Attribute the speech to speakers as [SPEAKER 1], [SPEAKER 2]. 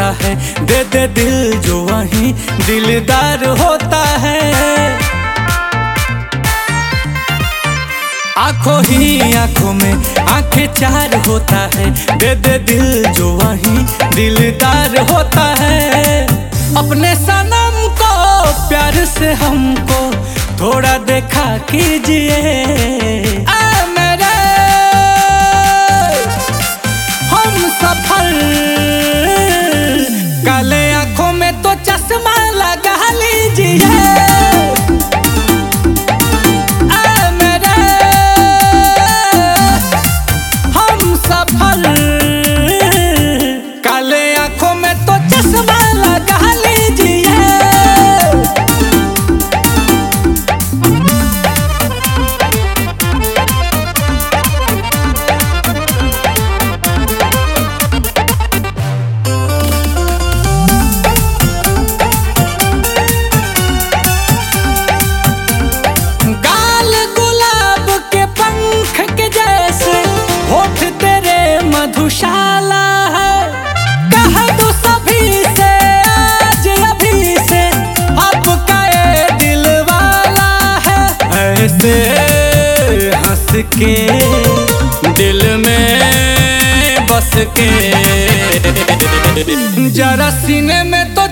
[SPEAKER 1] है, दे दे दिल जो वहीं दिलदार होता है। आंखों ही आंखों में आंखें चार होता है, दे दे दिल जो वहीं दिलदार होता है। अपने सनम को प्यार से हमको थोड़ा देखा कीजिए, मेरे हम सफल। काले आंखों में तो चश्मा लगा लीजिए, काले आंखों में तो चश्मा लगा लीजिए। गाल गुलाब के पंख के जैसे, होठ तेरे मधुशाला है। कह दो सभी से आज अभी से, आपका ये दिल वाला है। ऐसे हंस के दिल में बस के, जरा सीने में तो